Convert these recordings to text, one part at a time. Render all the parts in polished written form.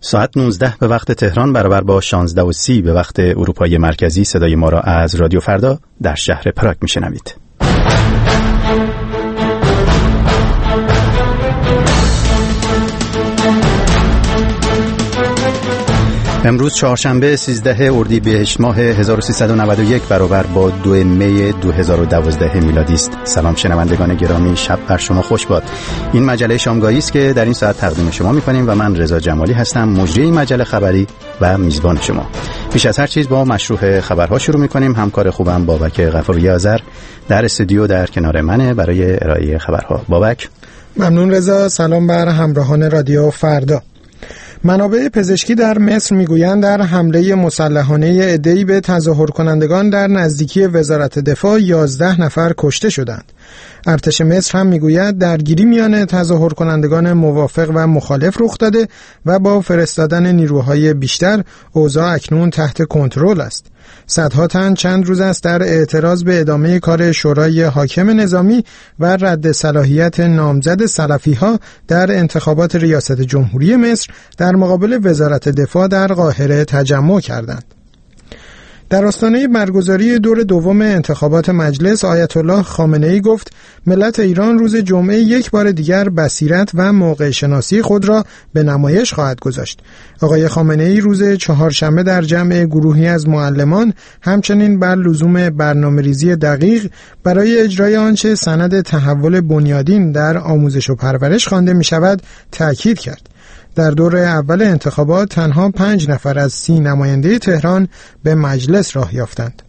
ساعت 19 به وقت تهران برابر با 16:30 به وقت اروپای مرکزی صدای ما را از رادیو فردا در شهر پراگ میشنوید. امروز چهارشنبه 13 اردیبهشت ماه 1391 برابر با 2 می 2012 میلادی است. سلام شنوندگان گرامی، شب بر شما خوش باد. این مجله شامگاهی است که در این ساعت تقدیم شما می‌کنیم و من رضا جمالی هستم، مجری این مجله خبری و میزبان شما. پیش از هر چیز با مشروع خبرها شروع می‌کنیم. همکار خوبم بابک غفوری آذر در استودیو در کنار منه برای ارائه خبرها. بابک. ممنون رضا. سلام بر همراهان رادیو فردا. منابع پزشکی در مصر میگویند در حمله مسلحانه عده‌ای به تظاهر کنندگان در نزدیکی وزارت دفاع 11 نفر کشته شدند. ارتش مصر هم میگوید درگیری میان تظاهر کنندگان موافق و مخالف رخ داده و با فرستادن نیروهای بیشتر اوضاع اکنون تحت کنترل است. صدها تن چند روز است در اعتراض به ادامه کار شورای حاکم نظامی و رد صلاحیت نامزد سلفی‌ها در انتخابات ریاست جمهوری مصر در مقابل وزارت دفاع در قاهره تجمع کردند. در آستانه برگزاری دور دوم انتخابات مجلس، آیت الله خامنه‌ای گفت ملت ایران روز جمعه یک بار دیگر بصیرت و موقع شناسی خود را به نمایش خواهد گذاشت. آقای خامنه‌ای روز چهارشنبه در جمع گروهی از معلمان همچنین بر لزوم برنامه‌ریزی دقیق برای اجرای آنچه سند تحول بنیادین در آموزش و پرورش خوانده می‌شود تأکید کرد. در دور اول انتخابات تنها 5 نفر از 30 نماینده تهران به مجلس راه یافتند.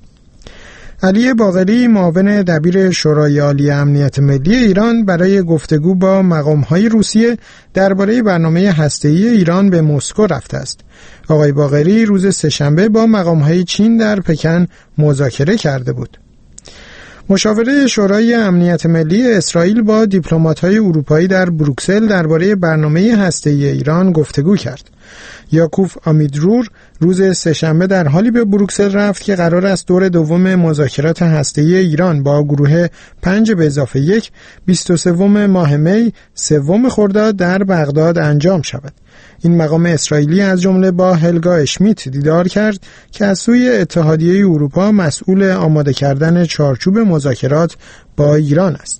علی باقری، معاون دبیر شورای عالی امنیت ملی ایران، برای گفتگو با مقام‌های روسیه درباره برنامه هسته‌ای ایران به مسکو رفته است. آقای باقری روز سه‌شنبه با مقام‌های چین در پکن مذاکره کرده بود. مشاوره شورای امنیت ملی اسرائیل با دیپلمات‌های اروپایی در بروکسل درباره برنامه هسته‌ای ایران گفتگو کرد. یاکوف آمیدرور روز سه‌شنبه در حالی به بروکسل رفت که قرار است دور دوم مذاکرات هسته‌ای ایران با گروه 5+1 23 ماه می 3 خرداد در بغداد انجام شود. این مقام اسرائیلی از جمله با هلگا اشمیت دیدار کرد که از سوی اتحادیه اروپا مسئول آماده کردن چارچوب مذاکرات با ایران است.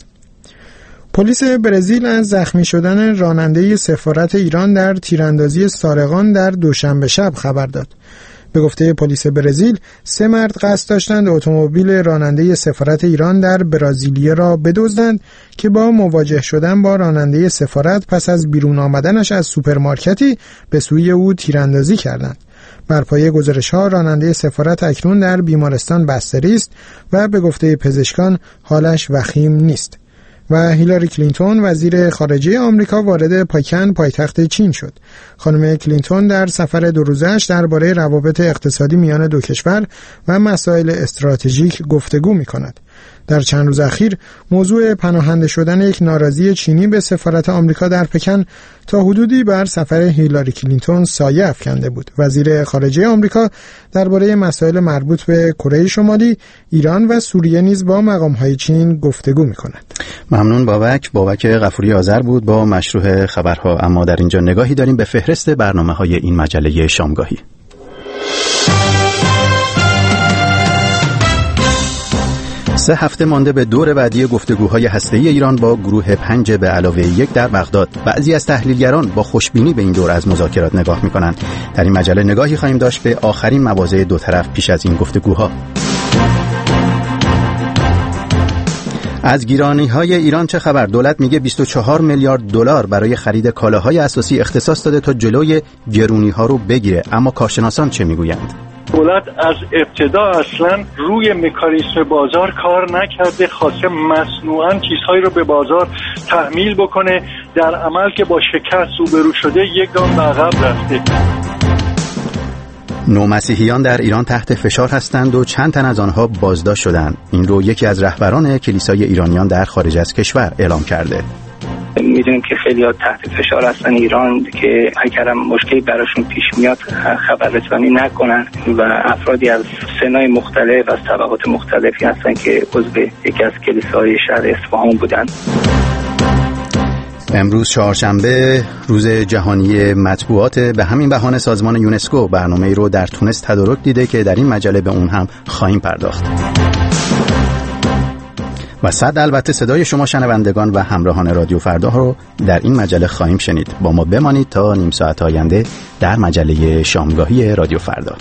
پلیس برزیل از زخمی شدن راننده سفارت ایران در تیراندازی سارقان در دوشنبه شب خبر داد. به گفته پلیس برزیل 3 مرد قصد داشتند اتومبیل راننده سفارت ایران در برازیلیه را بدزدند که با مواجه شدن با راننده سفارت پس از بیرون آمدنش از سوپرمارکتی به سوی او تیراندازی کردند. بر پایه گزارش‌ها راننده سفارت اکنون در بیمارستان بستری است و به گفته پزشکان حالش وخیم نیست. و هیلاری کلینتون وزیر خارجه آمریکا وارد پکن پایتخت چین شد. خانم کلینتون در سفر 2 روزه‌اش درباره روابط اقتصادی میان دو کشور و مسائل استراتژیک گفتگو می‌کند. در چند روز اخیر موضوع پناهنده شدن یک ناراضی چینی به سفارت آمریکا در پکن تا حدودی بر سفر هیلاری کلینتون سایه افکنده بود. وزیر خارجه آمریکا درباره مسائل مربوط به کره شمالی، ایران و سوریه نیز با مقام‌های چین گفتگو می‌کند. ممنون بابک غفوری آذر بود با مشروع خبرها. اما در اینجا نگاهی داریم به فهرست برنامه‌های این مجله شامگاهی. 3 هفته مانده به دور بعدی گفتگوهای هسته‌ای ایران با گروه 5+1 در بغداد. بعضی از تحلیلگران با خوشبینی به این دور از مذاکرات نگاه می‌کنند. در این مجله نگاهی خواهیم داشت به آخرین مواضع دو طرف پیش از این گفتگوها. از گرانی‌های ایران چه خبر؟ دولت میگه 24 میلیارد دلار برای خرید کالاهای اساسی اختصاص داده تا جلوی گرونی‌ها رو بگیره، اما کارشناسان چه میگویند؟ دولت از ابتدا اصلا روی مکانیسم بازار کار نکرده، خواسته مصنوعاً چیزهایی رو به بازار تحمیل بکنه، در عمل که با شکست روبرو شده یک گام به عقب رفته. نومسیحیان در ایران تحت فشار هستند و چند تن از آنها بازداشت شدند. این رو یکی از رهبران کلیسای ایرانیان در خارج از کشور اعلام کرده. میدونیم که خیلی ها تحت فشار هستن ایران که اگرم مشکلی براشون پیش میاد خبررسانی نکنن و افرادی از سنای مختلف از طبقات مختلفی هستن که عضو یکی از کلیساهای شهر اصفهان بودن. امروز چهارشنبه روز جهانی مطبوعات. به همین بهانه سازمان یونسکو برنامه‌ای رو در تونس تدارک دیده که در این مجله به اون هم خواهیم پرداخت. و صد البته صدای شما شنوندگان و همراهان رادیو فردا رو در این مجله خواهیم شنید. با ما بمانید تا نیم ساعت آینده در مجله شامگاهی رادیو فردا.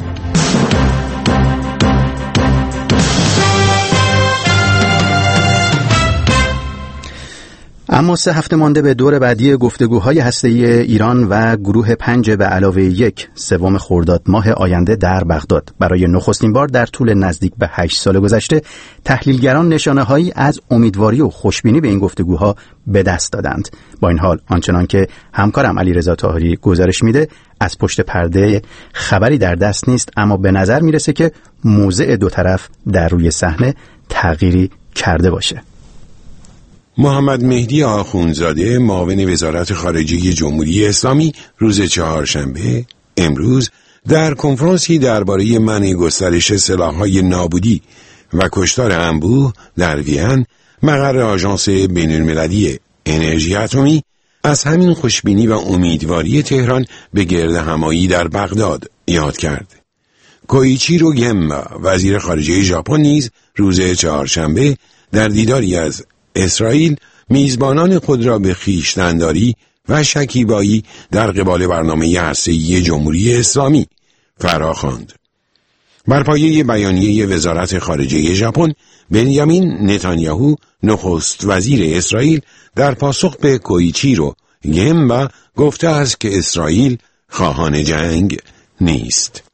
اما 3 هفته مانده به دور بعدی گفتگوهای هسته‌ای ایران و گروه 5 به علاوه 1 سوم خرداد ماه آینده در بغداد. برای نخستین بار در طول نزدیک به 8 سال گذشته تحلیلگران نشانه‌هایی از امیدواری و خوشبینی به این گفتگوها به دست دادند. با این حال آنچنان که همکارم علیرضا طاهری گزارش میده از پشت پرده خبری در دست نیست، اما به نظر میرسه که موضع دو طرف در روی صحنه تغییری کرده باشه. محمد مهدی آخوندزاده معاون وزارت خارجه جمهوری اسلامی روز چهارشنبه امروز در کنفرانسی درباره منع گسترش سلاح‌های نابودی و کشتار انبوه در وین مقر آژانس بین‌المللی انرژی اتمی از همین خوشبینی و امیدواری تهران به گردهمایی در بغداد یاد کرد. کویچیرو گمبا وزیر خارجه ژاپن نیز روز چهارشنبه در دیداری از اسرائیل میزبانان خود را به خویشتن‌داری و شکیبایی در قبال برنامه هسته‌ای جمهوری اسلامی فراخواند. بر پایه بیانیه وزارت خارجه ژاپن، بنیامین نتانیاهو نخست وزیر اسرائیل در پاسخ به کویچیرو گمبا گفته است که اسرائیل خواهان جنگ نیست.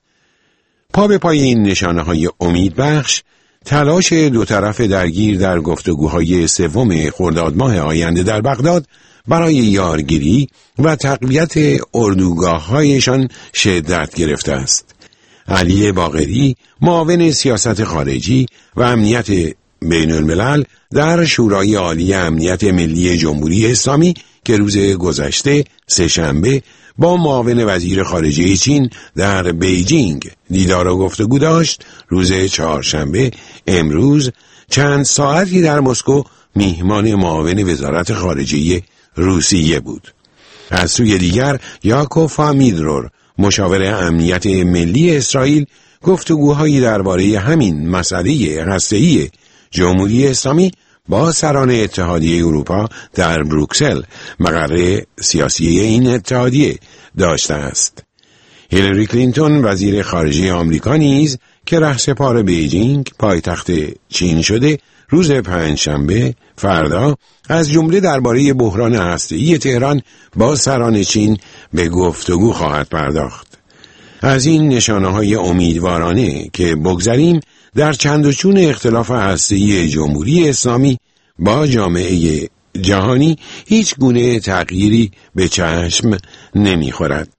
پا به پای این نشانه‌های امیدبخش تلاش دو طرف درگیر در گفتگوهای سوم خرداد ماه آینده در بغداد برای یارگیری و تقویت اردوگاه‌هایشان شدت گرفته است. علی باقری معاون سیاست خارجی و امنیت بین الملل در شورای عالی امنیت ملی جمهوری اسلامی که روز گذشته سه‌شنبه با معاون وزیر خارجه چین در بیجینگ دیدار و گفتگو داشت، روز چهارشنبه امروز چند ساعتی در مسکو میهمان معاون وزارت خارجه روسیه بود. از سوی دیگر یاکوف میدرور مشاور امنیت ملی اسرائیل گفتگوهایی درباره همین مسئله هسته‌ای جمهوری اسلامی با سران اتحادیه اروپا در بروکسل مقر سیاسی این اتحادیه داشته است. هیلاری کلینتون وزیر خارجه آمریکا نیز که رهسپار بیجینگ پایتخت چین شده روز پنجشنبه فردا از جمله درباره بحران هسته‌ای تهران با سران چین به گفتگو خواهد پرداخت. از این نشانه‌های امیدوارانه که بگذریم، در چند و چون اختلاف هسته‌ای جمهوری اسلامی با جامعه جهانی هیچ گونه تغییری به چشم نمی‌خورد.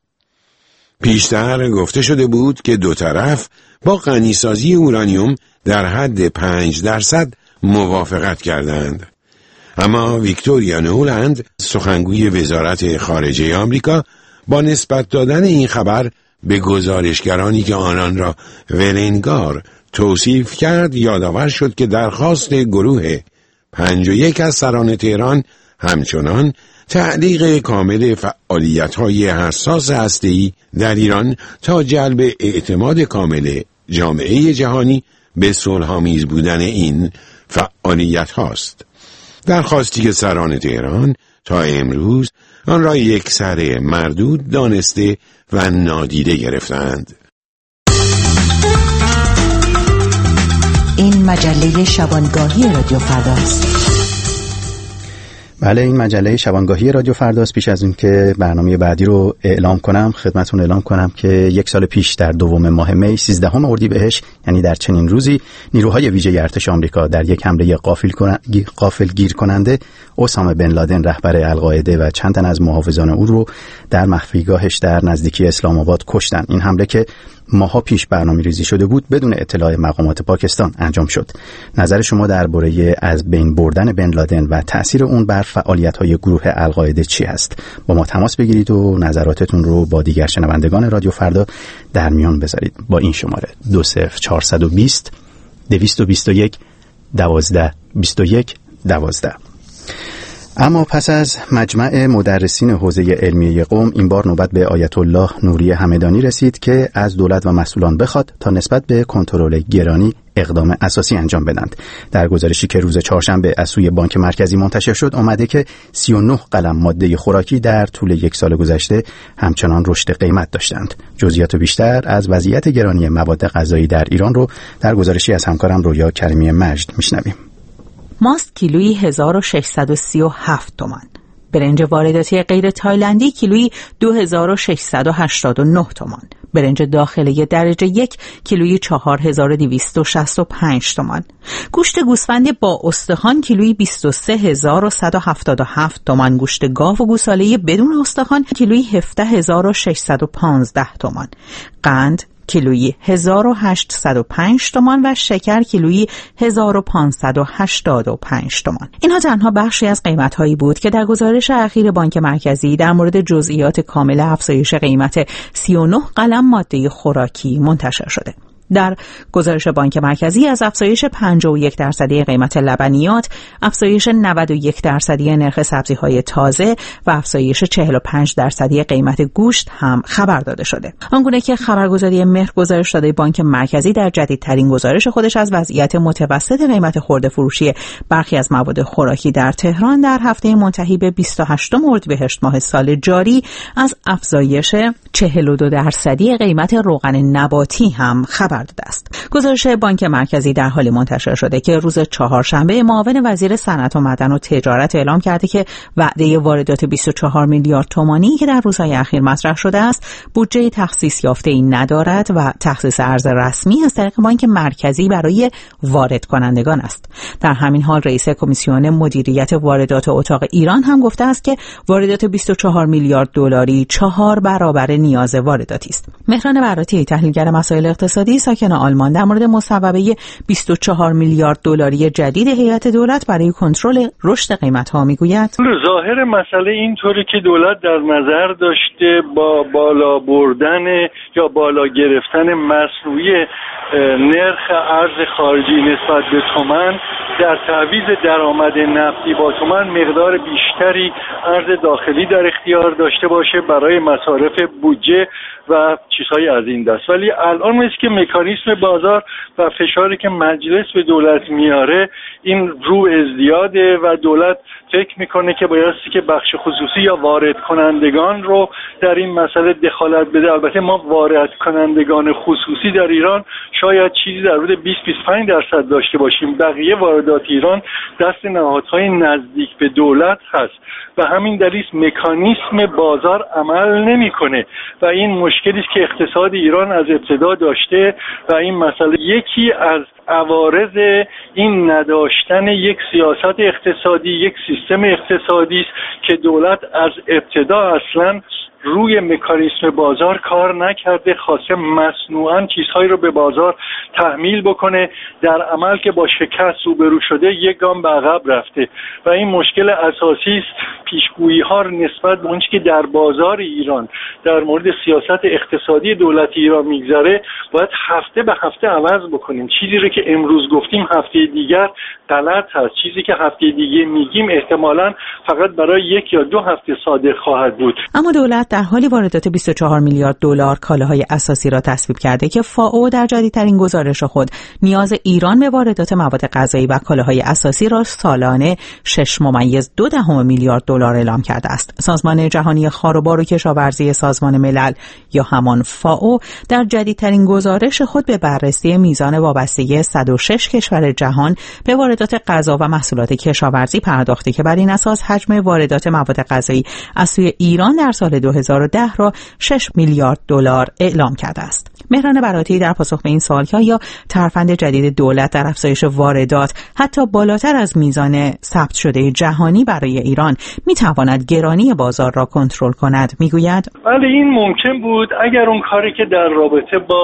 پیشتر گفته شده بود که دو طرف با غنیسازی اورانیوم در حد 5% موافقت کردند. اما ویکتوریا نولند سخنگوی وزارت خارجه آمریکا با نسبت دادن این خبر به گزارشگرانی که آنان را ولنگار توصیف کرد یادآور شد که درخواست گروه 51 از سران تهران همچنان تعلیق کامل فعالیت‌های حساس هسته‌ای در ایران تا جلب اعتماد کامل جامعه جهانی به صلح‌آمیز بودن این فعالیت هاست. درخواستی که سران تهران تا امروز آن را یکسره مردود دانسته و نادیده گرفتند. این مجله شبانگاهی رادیو فرداست. بله، این مجله شبانگاهی رادیو فرداست. پیش از این که برنامه بعدی رو اعلام کنم خدمتتون اعلام کنم که 1 سال پیش در 2 ماه می 13 اردیبهشت، یعنی در چنین روزی، نیروهای ویژه ارتش آمریکا در یک حمله غافلگیر کننده اسامه بن لادن رهبر القاعده و چند تن از محافظان او رو در مخفیگاهش در نزدیکی اسلام آباد کشتن. این حمله که ماها پیش برنامه‌ریزی شده بود بدون اطلاع مقامات پاکستان انجام شد. نظر شما درباره از بین بردن بن لادن و تأثیر اون بر فعالیت‌های گروه القاعده چی است؟ با ما تماس بگیرید و نظراتتون رو با دیگر شنوندگان رادیو فردا در میان بذارید با این شماره 20420 221 12 21 12. اما پس از مجمع مدرسین حوزه علمیه قم این بار نوبت به آیت الله نوری همدانی رسید که از دولت و مسئولان بخواد تا نسبت به کنترل گرانی اقدام اساسی انجام بدند. در گزارشی که روز چهارشنبه از سوی بانک مرکزی منتشر شد آمده که 39 قلم ماده خوراکی در طول یک سال گذشته همچنان رشد قیمت داشتند. جزئیات بیشتر از وضعیت گرانی مواد غذایی در ایران رو در گزارشی از همکارم رویا کریمی مجد میشنویم. ماست کیلویی 1637 تومان. برنج وارداتی غیر تایلندی کیلویی 2689 تومان. برنج داخلی درجه 1 کیلویی 4265 تومان. گوشت گوسفند با استخوان کیلویی 23177 تومان. گوشت گاو و گوساله بدون استخوان کیلویی 17615 تومان. قند کیلویی 1805 تومان و شکر کیلویی 1585 تومان. اینها تنها بخشی از قیمت‌هایی بود که در گزارش اخیر بانک مرکزی در مورد جزئیات کامل افزایش قیمت 39 قلم ماده خوراکی منتشر شده. در گزارش بانک مرکزی از افزایش 51% قیمت لبنیات، افزایش 91% نرخ سبزی‌های تازه و افزایش 45% قیمت گوشت هم خبر داده شده. آنگونه که خبرگزاری مهر گزارش داده بانک مرکزی در جدیدترین گزارش خودش از وضعیت متوسط قیمت خرده فروشی برخی از مواد خوراکی در تهران در هفته منتهی به 28 اردیبهشت ماه سال جاری از افزایش 42% قیمت روغن نباتی هم خبر داده است. گزارش بانک مرکزی در حالی منتشر شده که روز چهارشنبه معاون وزیر صنعت و معدن و تجارت اعلام کرده که وعده واردات 24 میلیارد تومانی که در روزهای اخیر مطرح شده است بودجه تخصیص یافته‌ای ندارد و تخصیص ارز رسمی از طریق بانک مرکزی برای وارد کنندگان است. در همین حال رئیس کمیسیون مدیریت واردات اتاق ایران هم گفته است که واردات 24 میلیارد دلاری 4 برابر نیاز وارداتی است. مهران براتی تحلیلگر مسائل اقتصادی ساکن آلمان در مورد مصوبه 24 میلیارد دلاری جدید هیئت دولت برای کنترل رشد قیمت‌ها میگوید ظاهر مسئله اینطوری که دولت در نظر داشته با بالا بردن یا بالا گرفتن مصنوعی نرخ ارز خارجی نسبت به تومان در تعویض درآمد نفتی با تومان مقدار بیشتری ارز داخلی در اختیار داشته باشه برای مصارف بودجه و چیزهای از این دست. ولی الان مثل که مکانیسم بازار و فشاری که مجلس به دولت میاره این رو ازدیاده و دولت فکر میکنه که بایستی که بخش خصوصی یا وارد کنندگان رو در این مسئله دخالت بده. البته ما وارد کنندگان خصوصی در ایران شاید چیزی در حدود 20-25% داشته باشیم. بقیه واردات ایران دست نهادهای نزدیک به دولت هست و همین دلیل مکانیسم بازار عمل نمیکنه و این مشکلی است که اقتصاد ایران از ابتدا داشته و این مسئله یکی از عوارض این نداشتن یک سیاست اقتصادی، یک سیستم اقتصادی است که دولت از ابتدا اصلا روی مکانیسم بازار کار نکرده، خواسته مصنوعاً چیزهایی رو به بازار تحمیل بکنه، در عمل که با شکست روبرو شده یک گام به عقب رفته و این مشکل اساسی است. پیشگویی ها نسبت به اونچه که در بازار ایران در مورد سیاست اقتصادی دولت ایران میگذره باید هفته به هفته عوض بکنیم. چیزی رو که امروز گفتیم هفته دیگر غلط هست، چیزی که هفته دیگه میگیم احتمالاً فقط برای 1 یا 2 هفته صادق خواهد بود. اما دولت در حالی واردات 24 میلیارد دلار کالاهای اساسی را تصویب کرده که فائو در جدیدترین گزارش خود نیاز ایران به واردات مواد غذایی و کالاهای اساسی را سالانه 6.2 میلیارد دلار اعلام کرده است. سازمان جهانی خاروبار و کشاورزی سازمان ملل یا همان فائو در جدیدترین گزارش خود به بررسی میزان وابستگی 106 کشور جهان به واردات غذا و محصولات کشاورزی پرداخته که بر این اساس حجم واردات مواد غذایی از سوی ایران در سال 2010 را 6 میلیارد دلار اعلام کرده است. مهران براتی در پاسخ به این سوال که آیا ترفند جدید دولت در افزایش واردات حتی بالاتر از میزان ثبت شده جهانی برای ایران میتواند گرانی بازار را کنترل کند میگوید بله این ممکن بود اگر اون کاری که در رابطه با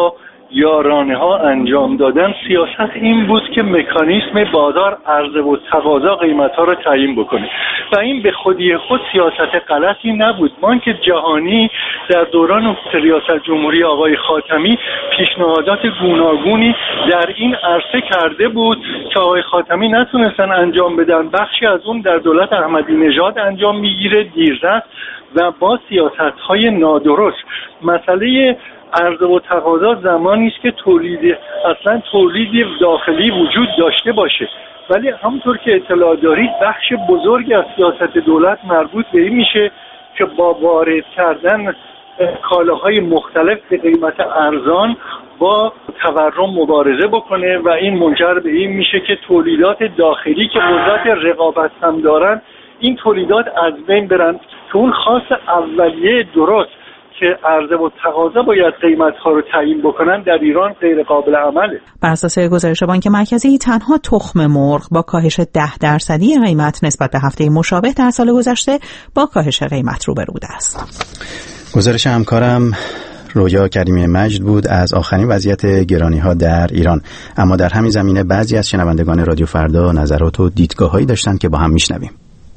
یارانه ها انجام دادن، سیاست این بود که مکانیسم بازار عرضه و تقاضا قیمت ها را تعیین بکنه و این به خودی خود سیاست غلطی نبود. بانک جهانی در دوران ریاست جمهوری آقای خاتمی پیشنهادات گوناگونی در این عرصه کرده بود که آقای خاتمی نتونستن انجام بدن. بخشی از اون در دولت احمدی نژاد انجام میگیره دیررس و با سیاست‌های نادرست. مسئله عرضه و تقاضا زمانی است که تولید داخلی وجود داشته باشه، ولی همونطور که اطلاع دارید بخش بزرگی از سیاست دولت مربوط به این میشه که با وارد کردن کالاهای مختلف به قیمت ارزان با تورم مبارزه بکنه و این منجر به این میشه که تولیدات داخلی که قدرت رقابت هم دارن این تولیدات از بین برن که اون خاص اولیه درست که عرضه و تقاضا باید قیمت‌ها رو تعیین بکنن در ایران غیر قابل عمله. بر اساس گزارش بانک مرکزی تنها تخم مرغ با کاهش 10% قیمت نسبت به هفته مشابه در سال گذشته با کاهش قیمت روبرو بوده است. گزارش همکارم رویا کریمی مجد بود از آخرین وضعیت گرانی‌ها در ایران. اما در همین زمینه بعضی از شنوندگان رادیو فردا نظرات و دیدگاه‌هایی داشتن که با هم میشنویم.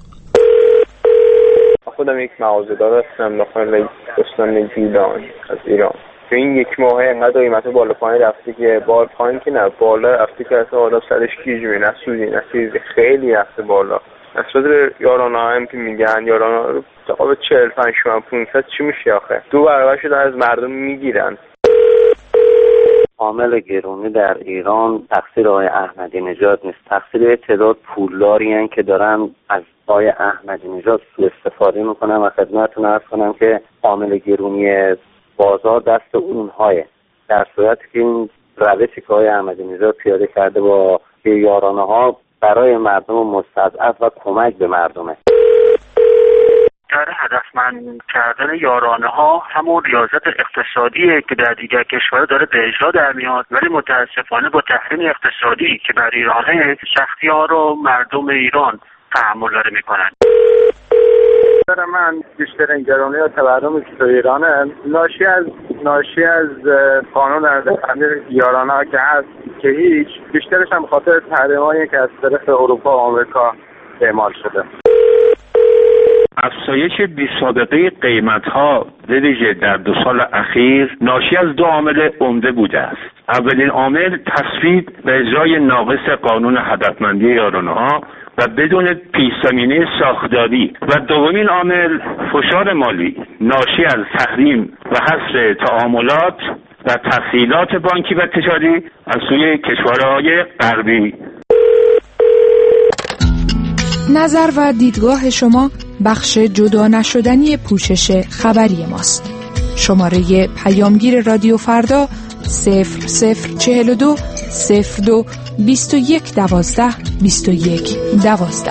خودم یک مغازه‌دار هستم داخل استان گیلان از ایران. تو این یک ماه انقدر قیمت بالا پایین رفته که بالا پایین که نه بالا رفته که اصلا آدم سرش گیج می‌بینه. نه سودی نه چیزی، خیلی رفته بالا. نسبت یارانه هم که میگن یارانه رو تقابل 45 تومن 500 چی میشه آخه؟ 2 برابر شده از مردم میگیرن. عامل گرونی در ایران تقصیر آقای احمدی نژاد نیست، تقصیر تعداد پولداری هستند که دارن از آقای احمدی نژاد سوء استفاده میکنن و خدمتتون عرض کنم که عامل گرونی بازار دست اونهایه، در صورتی که این روشی که آقای احمدی نژاد پیاده کرده با یارانه ها برای مردم مستضعف و کمک به مردمه. در هدفمند کردن یارانه ها همون ریاضت اقتصادیه که در دیگر کشورها داره به اجرا در میاد، ولی متاسفانه با تحریم اقتصادی که بر ایرانه سختی ها رو مردم ایران تحمل داره میکنن. من بیشترین گرانی و تورمی که تو ایرانه ناشی از قانون یارانه ها که هست که هیچ، بیشترش هم خاطر تحریمایی که از طرف اروپا و آمریکا اعمال شده. افزایش بی‌سابقه قیمت‌ها به ویژه در 2 سال اخیر ناشی از 2 عامل عمده بوده است. اولین عامل تصویب و اجرای ناقص قانون هدفمندی یارانه‌ها و بدون پیش‌زمینه ساختاری و دومین عامل فشار مالی ناشی از تحریم و حظر تعاملات و تسهیلات بانکی و تجاری از سوی کشورهای غربی. نظر و دیدگاه شما بخش جدا نشدنی پوشش خبری ماست. شماره پیامگیر رادیو فردا 0042 02 21 12 21 12.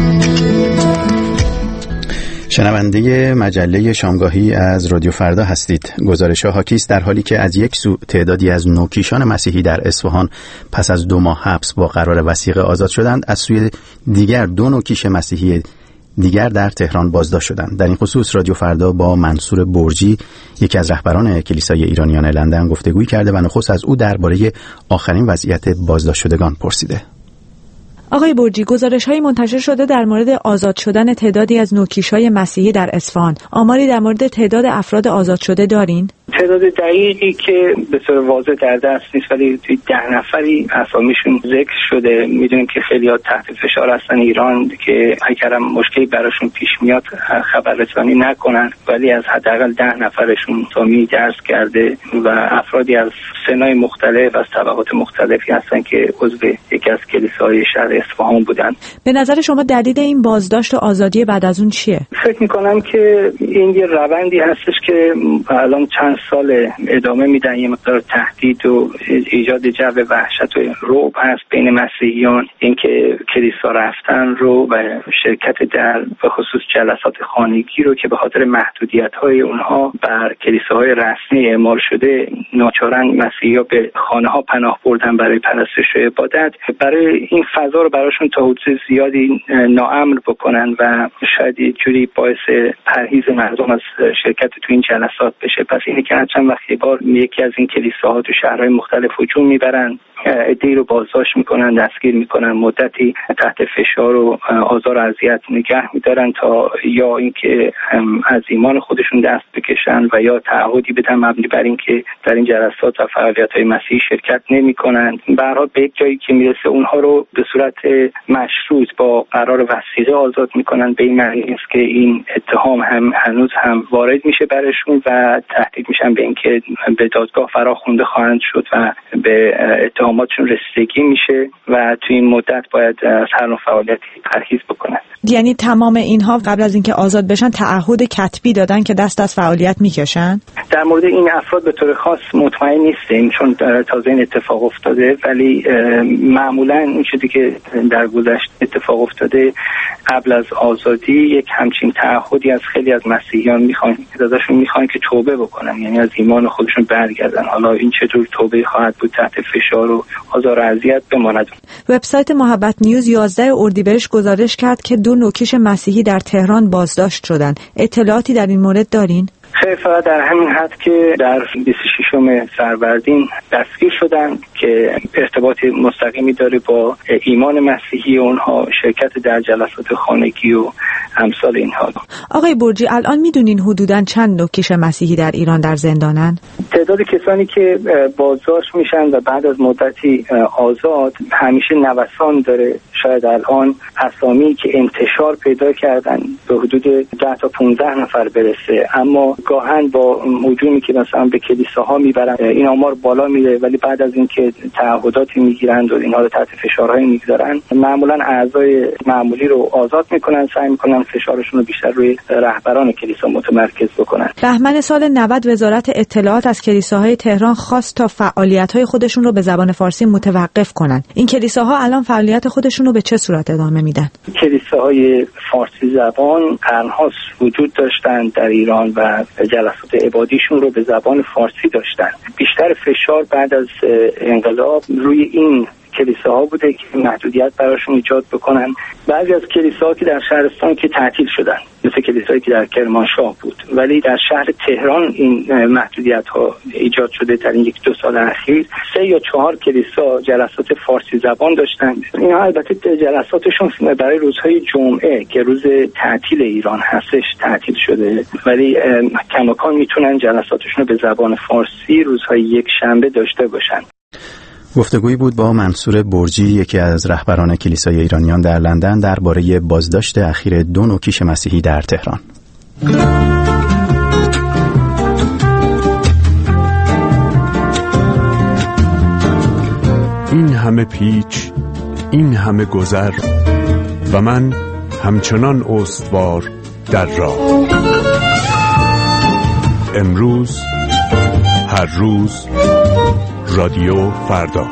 شنونده مجله شامگاهی از رادیو فردا هستید. گزارش‌ها حاکی است در حالی که از یک سو تعدادی از نوکیشان مسیحی در اصفهان پس از 2 ماه حبس با قرار وثیقه آزاد شدند، از سوی دیگر 2 نوکیش مسیحی دیگر در تهران بازداشت شدند. در این خصوص رادیو فردا با منصور برجی، یکی از رهبران کلیسای ایرانیان لندن، گفتگویی کرده و نخست از او درباره آخرین وضعیت بازداشت شدگان پرسیده. آقای برجی، گزارش‌هایی منتشر شده در مورد آزاد شدن تعدادی از نوکیش‌های مسیحی در اصفهان. آماری در مورد تعداد افراد آزاد شده دارین؟ تعداد دقیقی که به طور واضح در دست نیست، ولی توی 10 نفری اسامیشون ذکر شده. میدونیم که خیلی‌ها تحت فشار هستن ایران که اگر هم مشکلی براشون پیش میاد خبررسانی نکنن، ولی از حداقل 10 نفرشون اسامی درج کرده و افرادی از سنای مختلف از طبقات مختلفی هستن که عضو یکی از کلیساهای شهر اصفهان بودن. به نظر شما دلیل این بازداشت و آزادی بعد از اون چیه؟ فکر می‌کنم که این یه روندی هستش که الان چند سال ادامه میدن. یه مقدار تهدید و ایجاد جو وحشت و رعب هست بین مسیحیان، اینکه کلیسا رفتن رو و شرکت در به خصوص جلسات خانگی رو که به خاطر محدودیت‌های اونها بر کلیساهای رسمی اعمال شده ناچارن مسیحی‌ها به خانه‌ها پناه بردن برای پرستش و عبادت، برای این فضا رو براشون تا حد زیادی ناامن بکنن و شاید یه جوری باعث پرهیز مردم از شرکت تو این جلسات بشه. پس اینه که چند وقت یه بار یکی از این کلیساها تو شهرهای مختلف هجوم میبرن، عده‌ای رو بازداشت میکنن، دستگیر میکنن، مدتی تحت فشار و آزار و اذیت نگه میدارن تا یا اینکه از ایمان خودشون دست بکشن و یا تعهدی بدن مبنی بر اینکه در این جلسات و فعالیت‌های مسیحی شرکت نمی‌کنن. به هر حال به یک جایی که میرسه اونها رو به صورت مشروط با قرار وثیقه آزاد میکنن. به این معنی است که این اتهام هم هنوز هم وارد میشه برشون و تهدید میشن به اینکه به دادگاه فراخوانده خواهند شد و به اتهاماتشون رسیدگی میشه و توی این مدت باید از هر نوع فعالیتی پرهیز بکنن. یعنی تمام اینها قبل از اینکه آزاد بشن تعهد کتبی دادن که دست از فعالیت میکشن؟ در مورد این افراد به طور خاص مطمئن نیستیم چون تازه این اتفاق افتاده، ولی معمولا این چیزی که در گذشته اتفاق افتاده قبل از آزادی یک همچین تعهدی از خیلی از مسیحیان میخوان که توبه بکنن، یعنی از ایمان خودشون برگردن. حالا این چطور توبه خواهد بود تحت فشار و آزار و اذیت بماند. وبسایت محبت نیوز 11 اردیبهشت گزارش کرد که 2 نوکیش مسیحی در تهران بازداشت شدن. اطلاعاتی در این مورد دارین؟ خیلی فقط در همین حد که در 26 فروردین دستگیر شدن که ارتباط مستقیمی داره با ایمان مسیحی اونها، شرکت در جلسات خانگی و امثال اینها. آقای برجی الان میدونین حدوداً چند نوکیش مسیحی در ایران در زندانن؟ تعداد کسانی که بازداشت میشن و بعد از مدتی آزاد همیشه نوسان داره. شاید الان اسامی که انتشار پیدا کردن به حدود 10 تا 15 نفر برسه، اما گاهن با هجومی که مثلا به کلیساها میبرن این آمار بالا میره، ولی بعد از اینکه تعهداتی میگیرند و اینها رو تحت فشارهای میگذارن معمولا اعضای معمولی رو آزاد میکنن، سعی میکنن فشارشون رو بیشتر روی رهبران کلیسا متمرکز بکنن. بهمن سال 90 وزارت اطلاعات از کلیساهای تهران خواست تا فعالیت‌های خودشون رو به زبان فارسی متوقف کنن. این کلیساها الان فعالیت خودشون رو به چه صورت ادامه میدن؟ کلیساهای فارسی زبان قرن‌هاست وجود داشتن در ایران و جلسات عبادیشون رو به زبان فارسی داشتن. بیشتر فشار بعد از انقلاب روی این کلیساها بوده که محدودیت براشون ایجاد بکنن. بعضی از کلیساها که در شهرستان که تعطیل شدن، مثل کلیسایی که در کرمانشاه بود، ولی در شهر تهران این محدودیت ها ایجاد شده. در این 1-2 سال اخیر 3 یا 4 کلیسا جلسات فارسی زبان داشتن. اینا البته جلساتشون برای روزهای جمعه که روز تعطیل ایران هستش تعطیل شده، ولی کماکان میتونن جلساتشون رو به زبان فارسی روزهای یک شنبه داشته باشن. گفتگویی بود با منصور برجی، یکی از رهبران کلیسای ایرانیان در لندن، درباره بازداشت اخیر 2 نوکیش مسیحی در تهران. این همه پیچ، این همه گذر و من همچنان استوار در راه. امروز، هر روز، رادیو فردا.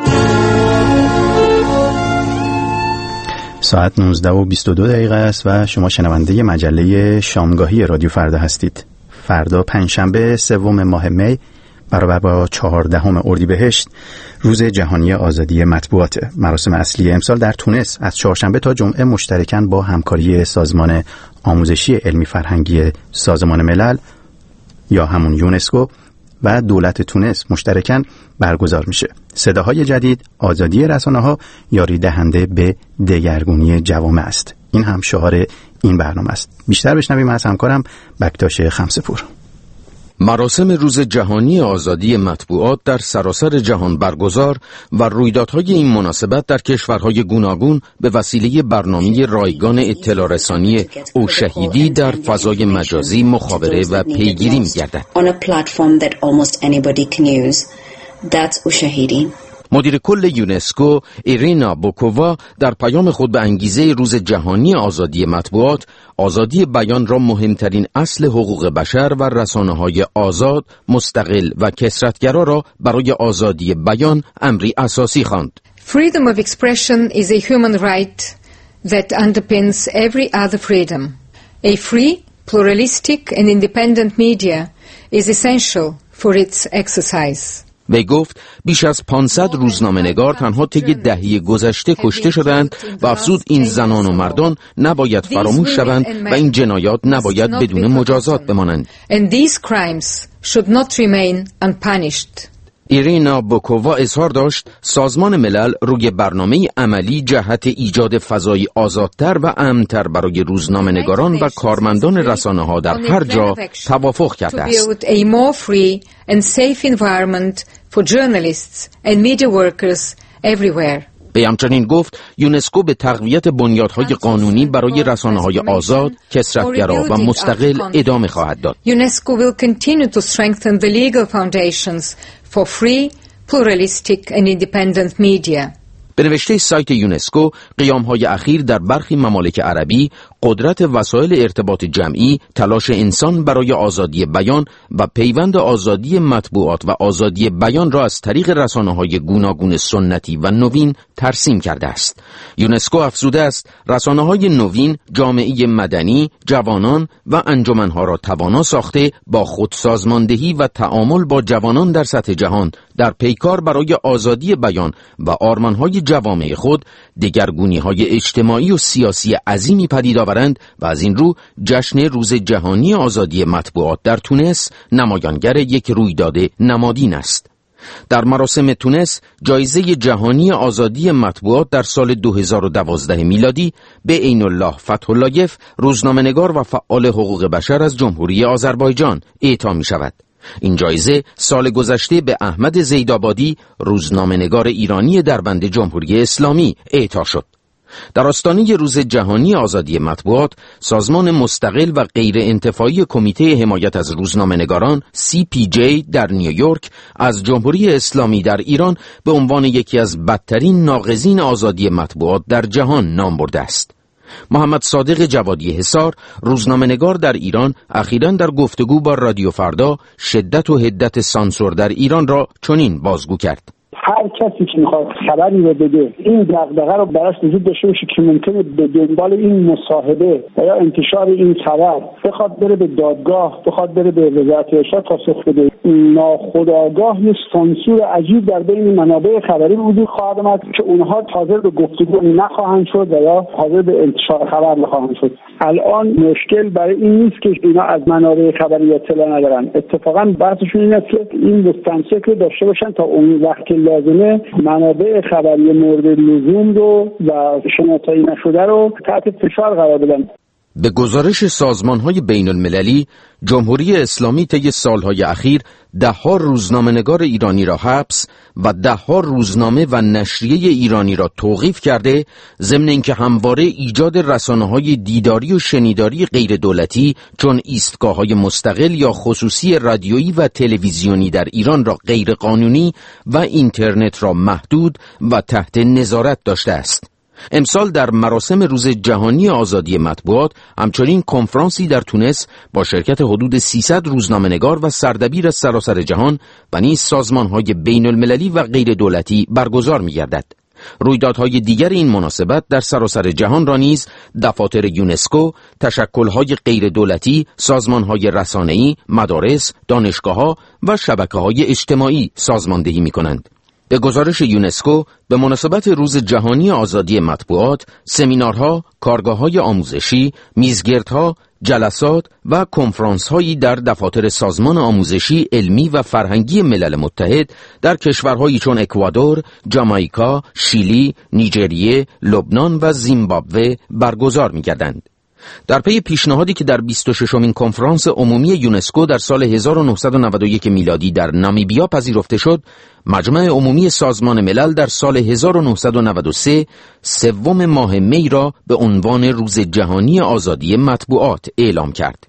ساعت 19:22 است و شما شنونده مجله شامگاهی رادیو فردا هستید. فردا پنجشنبه 3 ماه می برابر با 14 اردیبهشت روز جهانی آزادی مطبوعات. مراسم اصلی امسال در تونس از چهارشنبه تا جمعه مشترکاً با همکاری سازمان آموزشی علمی فرهنگی سازمان ملل یا همون یونسکو و دولت تونس مشترکاً برگزار میشه. صداهای جدید، آزادی رسانه‌ها، یاری دهنده به دگرگونی جوامع است. این هم شعار این برنامه است. بیشتر بشنویم از همکارم بکتاش خمسه‌پور. مراسم روز جهانی آزادی مطبوعات در سراسر جهان برگزار و رویدادهای این مناسبت در کشورهای گوناگون به وسیله برنامه رایگان اطلاع رسانی او شهیدی در فضای مجازی مخابره و پیگیری می‌گردد. مدیر کل یونسکو ایرینا بوکووا در پیام خود به انگیزه روز جهانی آزادی مطبوعات، آزادی بیان را مهمترین اصل حقوق بشر و رسانه‌های آزاد، مستقل و کثرت‌گرا را برای آزادی بیان امری اساسی خواند. Freedom of expression is a human right that underpins every other freedom. A free, pluralistic and independent media is essential for its exercise. وی گفت بیش از 500 روزنامه‌نگار تنها طی دهه گذشته کشته شدند و افزود این زنان و مردان نباید فراموش شوند و این جنایات نباید بدون مجازات بمانند. ایرینا بوکووا اظهار داشت سازمان ملل روی برنامه عملی جهت ایجاد فضایی آزادتر و امن‌تر برای روزنامه‌نگاران و کارمندان رسانه‌ها در هر جا توافق کرده است. به همچنین گفت یونسکو به تقویت بنیادهای قانونی برای رسانه‌های آزاد، کثرت‌گرا و مستقل ادامه خواهد داد. UNESCO will continue to strengthen the legal foundations for free, pluralistic and independent media. به نوشته سایت یونسکو، قیام‌های اخیر در برخی ممالک عربی قدرت وسایل ارتباط جمعی، تلاش انسان برای آزادی بیان و پیوند آزادی مطبوعات و آزادی بیان را از طریق رسانه‌های گوناگون سنتی و نوین ترسیم کرده است. یونسکو افزوده است رسانه‌های نوین جامعه مدنی، جوانان و انجمن‌ها را توانا ساخته با خودسازماندهی و تعامل با جوانان در سطح جهان در پیکار برای آزادی بیان و آرمان‌های جوامع خود دگرگونی‌های اجتماعی و سیاسی عظیمی پدید آورند و از این رو جشن روز جهانی آزادی مطبوعات در تونس نمایانگر یک رویداد نمادین است. در مراسم تونس جایزه جهانی آزادی مطبوعات در سال 2012 میلادی به عین الله فتح‌اللهیف، روزنامه‌نگار و فعال حقوق بشر از جمهوری آذربایجان اعطا می شود. این جایزه سال گذشته به احمد زیدآبادی، روزنامه‌نگار ایرانی دربند جمهوری اسلامی اعطا شد. در آستانه روز جهانی آزادی مطبوعات، سازمان مستقل و غیر انتفاعی کمیته حمایت از روزنامه‌نگاران CPJ در نیویورک از جمهوری اسلامی در ایران به عنوان یکی از بدترین ناقضین آزادی مطبوعات در جهان نام برده است. محمد صادق جوادی حصار، روزنامه‌نگار در ایران، اخیراً در گفتگو با رادیو فردا شدت و حدت سانسور در ایران را چنین بازگو کرد. هر کسی که میخواد خبری رو بده این دغدغه رو براش وجود داشته باشه که ممکنه به دنبال این مصاحبه و یا انتشار این خبر بخواد بره به دادگاه، بخواد بره به وزارت ارشاد پاسخ بده. ناخودآگاه یه سانسور عجیب در بین منابع خبری وجود خواهد آمد که اونها حاضر به گفتگو نخواهند شد و یا حاضر به انتشار خبر نخواهند شد. الان مشکل برای این نیست که اینا از منابع خبری اطلاع ندارن، اتفاقا بحثشون این است که این مستنسک رو داشته باشن تا اون وقت که لازمه منابع خبری مورد لزوم رو و شناسایی نشده رو تحت فشار قرار بدن. به گزارش سازمان‌های بین‌المللی، جمهوری اسلامی طی سالهای اخیر ده‌ها روزنامه‌نگار ایرانی را حبس و ده‌ها روزنامه و نشریه ایرانی را توقیف کرده، ضمن اینکه همواره ایجاد رسانه‌های دیداری و شنیداری غیر دولتی چون ایستگاه‌های مستقل یا خصوصی رادیویی و تلویزیونی در ایران را غیر قانونی و اینترنت را محدود و تحت نظارت داشته است. امسال در مراسم روز جهانی آزادی مطبوعات همچنین کنفرانسی در تونس با شرکت حدود 300 روزنامه‌نگار و سردبیر از سراسر جهان و نیز سازمان‌های بین‌المللی و غیر دولتی برگزار می‌گردد. رویدادهای دیگر این مناسبت در سراسر جهان را نیز دفاتر یونسکو، تشکل‌های غیر دولتی، سازمان‌های رسانه‌ای، مدارس، دانشگاه‌ها و شبکه‌های اجتماعی سازماندهی می‌کنند. به گزارش یونسکو، به مناسبت روز جهانی آزادی مطبوعات، سمینارها، کارگاه‌های آموزشی، میزگردها، جلسات و کنفرانس‌هایی در دفاتر سازمان آموزشی، علمی و فرهنگی ملل متحد در کشورهایی چون اکوادور، جامائیکا، شیلی، نیجریه، لبنان و زیمبابوه برگزار می‌گردند. در پی پیشنهادی که در 26مین کنفرانس عمومی یونسکو در سال 1991 میلادی در نامیبیا پذیرفته شد، مجمع عمومی سازمان ملل در سال 1993 سوم ماه می را به عنوان روز جهانی آزادی مطبوعات اعلام کرد.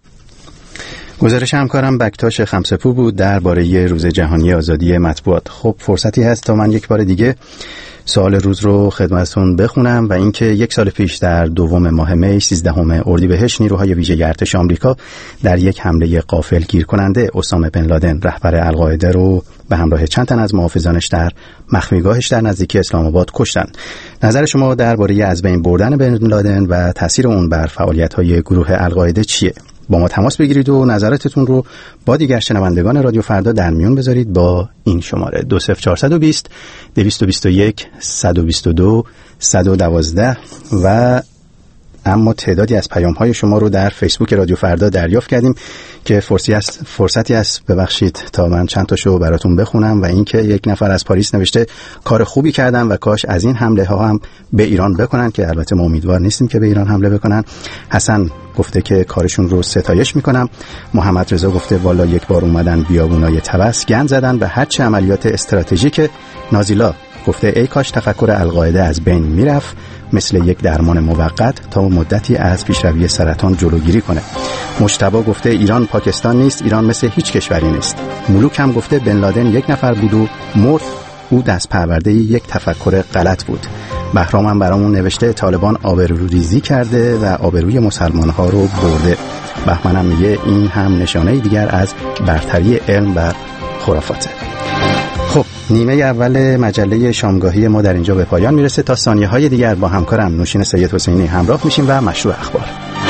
گزارش همکارم بکتاش خمسپور بود درباره روز جهانی آزادی مطبوعات. خب فرصتی هست تا من یک بار دیگه سوال روز رو خدمتتون بخونم و اینکه یک سال پیش در دوم ماه می 13 اردیبهشت نیروهای ویژه ارتش آمریکا در یک حمله غافلگیر کننده اسامه بن لادن رهبر القاعده رو به همراه چند تن از محافظانش در مخفیگاهش در نزدیکی اسلام آباد کشتن. نظر شما درباره از بین بردن بن لادن و تاثیر اون بر فعالیت‌های گروه القاعده چیه؟ با ما تماس بگیرید و نظراتتون رو با دیگر شنوندگان رادیو فردا در میون بذارید با این شماره 20420 221 122 112 و اما تعدادی از پیام‌های شما رو در فیسبوک رادیو فردا دریافت کردیم که فرصتی است ببخشید تا من چند تاشو براتون بخونم. و اینکه یک نفر از پاریس نوشته کار خوبی کردن و کاش از این حمله ها هم به ایران بکنن، که البته ما امیدوار نیستیم که به ایران حمله بکنن. حسن گفته که کارشون رو ستایش میکنم. محمد رضا گفته والا یک بار اومدن بیابونای طبس گند زدن به هر چه عملیات استراتژیک. نازیلا گفته ای کاش تفکر القاعده از بین میرفت، مثل یک درمان موقت تا مدتی از پیشروی سرطان جلوگیری کنه. مجتبی گفته ایران پاکستان نیست، ایران مثل هیچ کشوری نیست. ملوک هم گفته بن لادن یک نفر بود و مرد، او دست پرورده یک تفکر غلط بود. بهرام هم برامون نوشته طالبان آبروریزی کرده و آبروی مسلمان ها رو برده. بهمن هم میگه این هم نشانه دیگر از برتری علم و خرافاته. خب نیمه اول مجله شامگاهی ما در اینجا به پایان میرسه. تا ثانیه های دیگر با همکارم نوشین سید حسینی همراه میشیم و مشروع اخبار.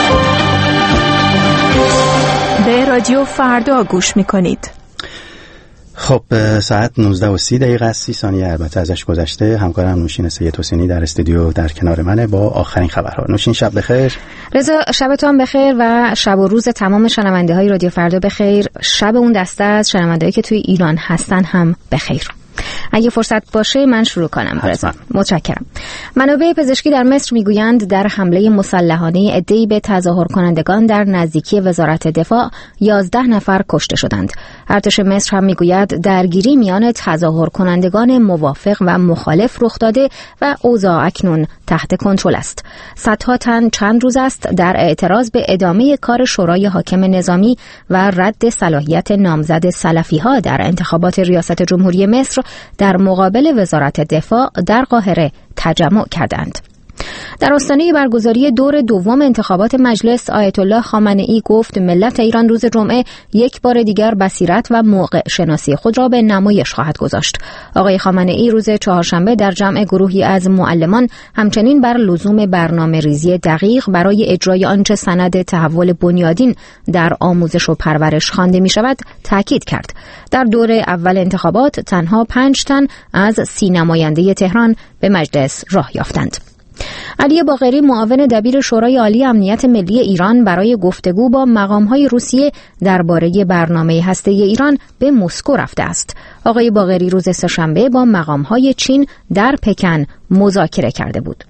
به رادیو فردا گوش میکنید. خب ساعت 19:30 است، 30 ثانیه البته ازش گذشته. همکارم نوشین سید حسینی در استودیو در کنار منه با آخرین خبرها. نوشین شب بخیر. رضا شبتون بخیر و شب و روز تمام شنونده های رادیو فردا بخیر. شب اون دسته از شنوندهایی که توی ایران هستن هم بخیر. اگه فرصت باشه من شروع کنم. رضا متشکرم. منابع پزشکی در مصر میگویند در حمله مسلحانه عده‌ای به تظاهر کنندگان در نزدیکی وزارت دفاع 11 نفر کشته شدند. ارتش مصر هم میگوید درگیری میان تظاهر کنندگان موافق و مخالف رخ داده و اوضاع اکنون تحت کنترل است. صدها تن چند روز است در اعتراض به ادامه کار شورای حاکم نظامی و رد صلاحیت نامزد سلفی‌ها در انتخابات ریاست جمهوری مصر در مقابل وزارت دفاع در قاهره تجمع کردند. در آستانه برگزاری دور دوم انتخابات مجلس، آیت الله خامنه‌ای گفت ملت ایران روز جمعه یک بار دیگر بصیرت و موقع شناسی خود را به نمایش خواهد گذاشت. آقای خامنه‌ای روز چهارشنبه در جمع گروهی از معلمان همچنین بر لزوم برنامه‌ریزی دقیق برای اجرای آنچه سند تحول بنیادین در آموزش و پرورش خوانده می‌شود تاکید کرد. در دور اول انتخابات تنها 5 تن از 30 نماینده تهران به مجلس راه یافتند. علی باقری معاون دبیر شورای عالی امنیت ملی ایران برای گفتگو با مقام‌های روسیه درباره برنامه هسته‌ای ایران به مسکو رفته است. آقای باقری روز سه‌شنبه با مقام‌های چین در پکن مذاکره کرده بود.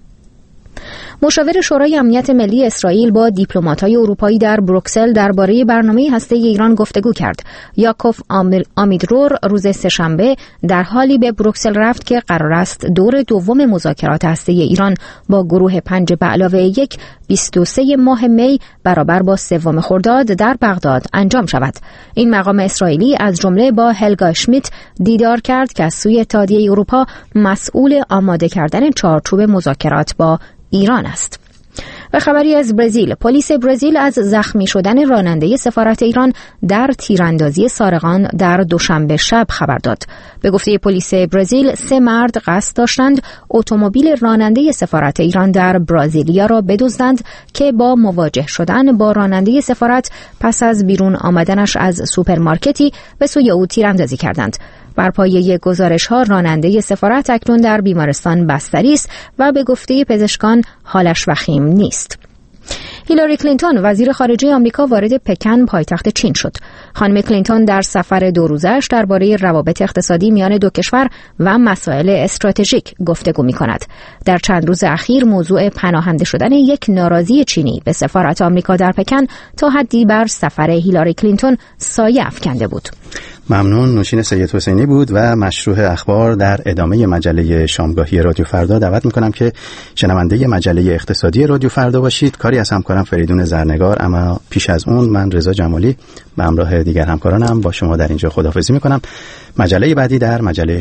مشاور شورای امنیت ملی اسرائیل با دیپلمات‌های اروپایی در بروکسل درباره برنامه هسته‌ای ایران گفتگو کرد. یاکوف آمیدرور روز سه‌شنبه در حالی به بروکسل رفت که قرار است دور دوم مذاکرات هسته‌ای ایران با گروه 5+1 23 ماه می برابر با 3 خرداد در بغداد انجام شود. این مقام اسرائیلی از جمله با هلگا شمیت دیدار کرد که از سوی اتحادیه اروپا مسئول آماده کردن چارچوب مذاکرات با ایران است. و خبری از برزیل. پلیس برزیل از زخمی شدن راننده سفارت ایران در تیراندازی سارقان در دوشنبه شب خبر داد. به گفته پلیس برزیل 3 مرد قصد داشتند اتومبیل راننده سفارت ایران در برزیلیا را بدزدند که با مواجه شدن با راننده سفارت پس از بیرون آمدنش از سوپرمارکتی به سوی او تیراندازی کردند. بر پایه گزارش‌ها راننده سفارت اکنون در بیمارستان بستری است و به گفته پزشکان حالش وخیم نیست. هیلاری کلینتون وزیر خارجه آمریکا وارد پکن پایتخت چین شد. خانم کلینتون در سفر 2 روزش درباره روابط اقتصادی میان دو کشور و مسائل استراتژیک گفتگو می‌کند. در چند روز اخیر موضوع پناهنده شدن یک ناراضی چینی به سفارت آمریکا در پکن تا حدی بر سفر هیلاری کلینتون سایه افکنده بود. ممنون. نوشین سید حسینی بود و مشروع اخبار در ادامه مجله شامگاهی رادیو فردا. دعوت میکنم که شنونده مجله اقتصادی رادیو فردا باشید. کاری از همکارم فریدون زرنگار، اما پیش از اون من رضا جمالی به همراه دیگر همکارانم با شما در اینجا خداحافظی میکنم. مجله بعدی در مجله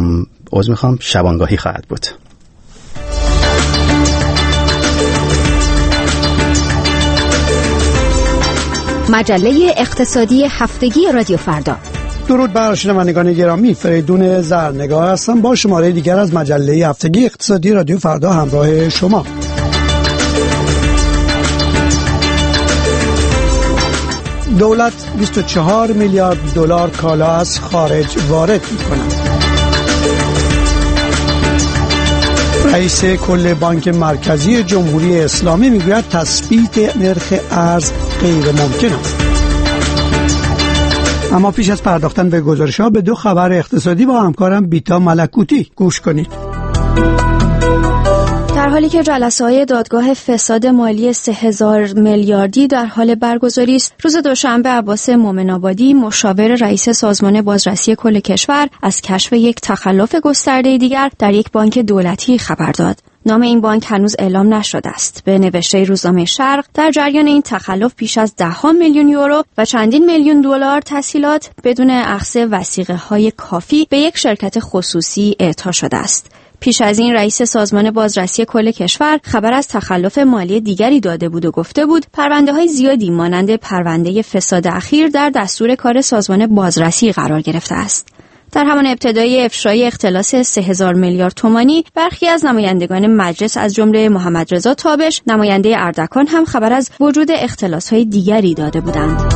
شبانگاهی خواهد بود. مجله اقتصادی هفتگی رادیو فردا. درود بر شنوندگان گرامی، فریدون زرنگار هستم با شماره دیگر از مجله هفتگی اقتصادی رادیو فردا همراه شما. دولت 24 میلیارد دلار کالا از خارج وارد می‌کند. رئیس کل بانک مرکزی جمهوری اسلامی میگوید تثبیت نرخ ارز غیر ممکن است. اما پیش از پرداختن به گزارش‌ها به دو خبر اقتصادی با همکارم بیتا ملکوتی گوش کنید. در حالی که جلسه‌های دادگاه فساد مالی 3000 میلیاردی در حال برگزاری است، روز دوشنبه عباس مومن‌آبادی مشاور رئیس سازمان بازرسی کل کشور از کشف یک تخلف گسترده دیگر در یک بانک دولتی خبر داد. نام این بانک هنوز اعلام نشده است. به نوشته روزنامه شرق، در جریان این تخلف بیش از 10 میلیون یورو و چندین میلیون دلار تسهیلات بدون اخذ وثیقه‌های کافی به یک شرکت خصوصی اعطا شده است. پیش از این رئیس سازمان بازرسی کل کشور خبر از تخلف مالی دیگری داده بود و گفته بود پرونده‌های زیادی مانند پرونده فساد اخیر در دستور کار سازمان بازرسی قرار گرفته است. در همان ابتدای افشای اختلاس 3000 میلیارد تومانی، برخی از نمایندگان مجلس از جمله محمد رضا تابش، نماینده اردکان هم خبر از وجود اختلاس‌های دیگری داده بودند.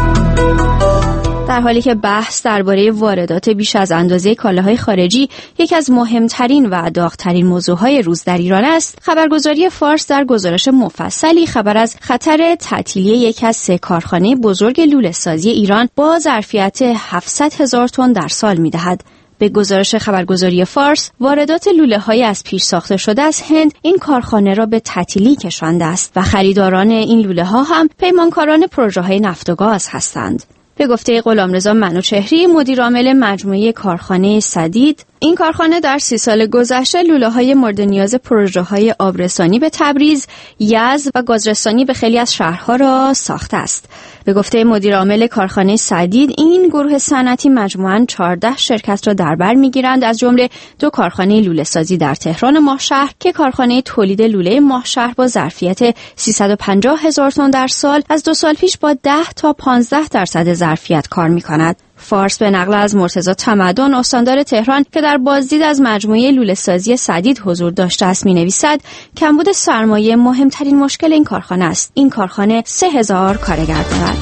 در حالی که بحث درباره واردات بیش از اندازه کالاهای خارجی یکی از مهمترین و داغ‌ترین موضوعهای روز در ایران است، خبرگزاری فارس در گزارش مفصلی خبر از خطر تعطیلی یکی از 3 کارخانه بزرگ لوله‌سازی ایران با ظرفیت 700,000 تن در سال می‌دهد. به گزارش خبرگزاری فارس، واردات لوله‌های از پیش ساخته شده از هند این کارخانه را به تعطیلی کشانده است و خریداران این لوله‌ها هم پیمانکاران پروژه‌های نفت و گاز هستند. به گفته غلامرضا منوچهری، مدیر عامل مجموعه کارخانه سدید، این کارخانه در 30 سال گذشته لوله‌های مورد نیاز پروژه‌های آبرسانی به تبریز، یزد و گازرسانی به خیلی از شهرها را ساخته است. به گفته مدیر عامل کارخانه سدید، این گروه صنعتی مجموعاً 14 شرکت را در بر می‌گیرند، از جمله 2 کارخانه لوله‌سازی در تهران ماهشهر که کارخانه تولید لوله ماهشهر با ظرفیت 350,000 تن در سال از 2 سال پیش با 10 تا 15% ظرفیت کار می‌کند. فارس به نقل از مرتضی تمدن، استاندار تهران که در بازدید از مجموعه لوله‌سازی سدید حضور داشته است می‌نویسد کمبود سرمایه مهمترین مشکل این کارخانه است. این کارخانه 3000 کارگر دارد.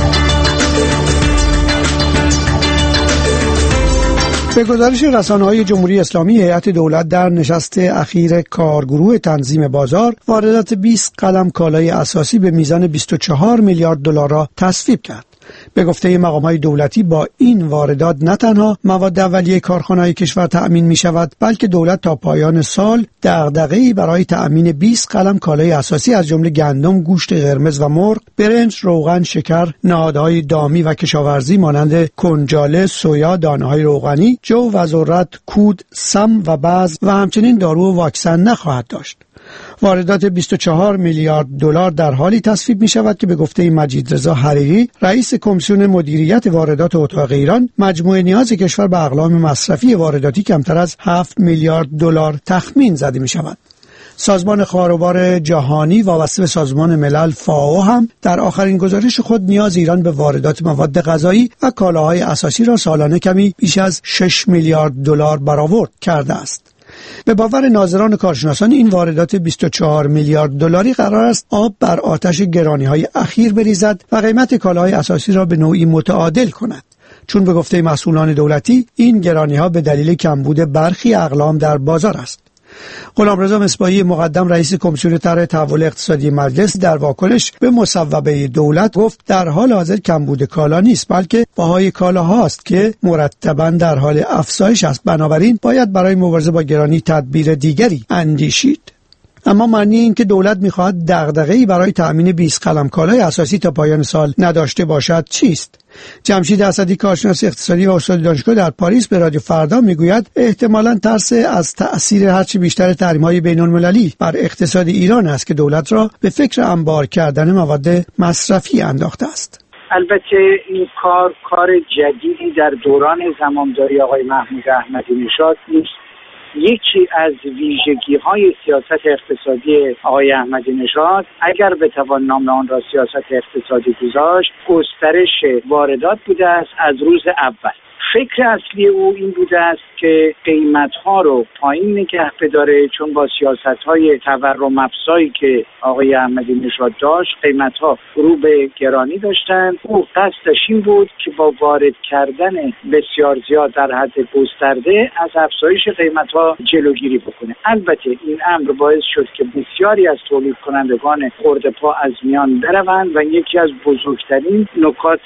به گزارش رسانه‌های جمهوری اسلامی، هیئت دولت در نشست اخیر کارگروه تنظیم بازار واردات 20 قلم کالای اساسی به میزان 24 میلیارد دلار را تصویب کرد. به گفته مقام‌های دولتی با این واردات نه تنها مواد اولیه کارخانه‌های کشور تأمین می‌شود، بلکه دولت تا پایان سال دغدغه‌ای برای تأمین 20 قلم کالای اساسی از جمله گندم، گوشت قرمز و مرغ، برنج، روغن، شکر، نهادهای دامی و کشاورزی مانند کنجاله، سویا، دانه‌های روغنی، جو و ذرت، کود، سم و بذر و همچنین دارو و واکسن نخواهد داشت. واردات 24 میلیارد دلار در حالی تصویب می شود که به گفته مجید رضا حریری، رئیس کمیسیون مدیریت واردات اتاق ایران، مجموع نیاز کشور به اقلام مصرفی وارداتی کمتر از 7 میلیارد دلار تخمین زده می شود. سازمان خاروبار جهانی وابسته به سازمان ملل فائو هم در آخرین گزارش خود نیاز ایران به واردات مواد غذایی و کالاهای اساسی را سالانه کمی بیش از 6 میلیارد دلار برآورد کرده است. به باور ناظران و کارشناسان این واردات 24 میلیارد دلاری قرار است آب بر آتش گرانی‌های اخیر بریزد و قیمت کالاهای اساسی را به نوعی متعادل کند، چون به گفته مسئولان دولتی این گرانی‌ها به دلیل کمبود برخی اقلام در بازار است. غلامرضا مصباحی مقدم رئیس کمیسیون طرح تحول اقتصادی مجلس در واکنش به مصوبه دولت گفت در حال حاضر کمبود کالا نیست، بلکه بهای کالاهاست که مرتباً در حال افزایش است. بنابراین باید برای مبارزه با گرانی تدبیر دیگری اندیشید. اما معنی این که دولت می‌خواهد دغدغه‌ای برای تأمین 20 قلم کالای اساسی تا پایان سال نداشته باشد چیست؟ جمشید اسدی، کارشناس اقتصادی و استاد دانشگاه در پاریس، به رادیو فردا میگوید احتمالاً ترس از تأثیر هرچی بیشتر تحریم‌های بین‌المللی بر اقتصاد ایران است که دولت را به فکر انبار کردن مواد مصرفی انداخته است. البته این کار جدیدی در دوران زمامداری آقای محمود احمدی نژاد نیست. یکی از ویژگی‌های سیاست اقتصادی آقای احمدی نژاد، اگر بتوان نام آن را سیاست اقتصادی گذاشت، گسترش واردات بوده است از روز اول. فکر اصلی او این بوده است که قیمت‌ها رو پایین نگه بداره، چون با سیاست‌های تورم افزایی که آقای احمدی نژاد داشت قیمت‌ها رو به گرانی داشتن. او قصدش این بود که با وارد کردن بسیار زیاد در حد گسترده از افزایش قیمت‌ها جلوگیری بکنه. البته این امر باعث شد که بسیاری از تولید کنندگان خرده پا از میان بروند و یکی از بزرگترین نکات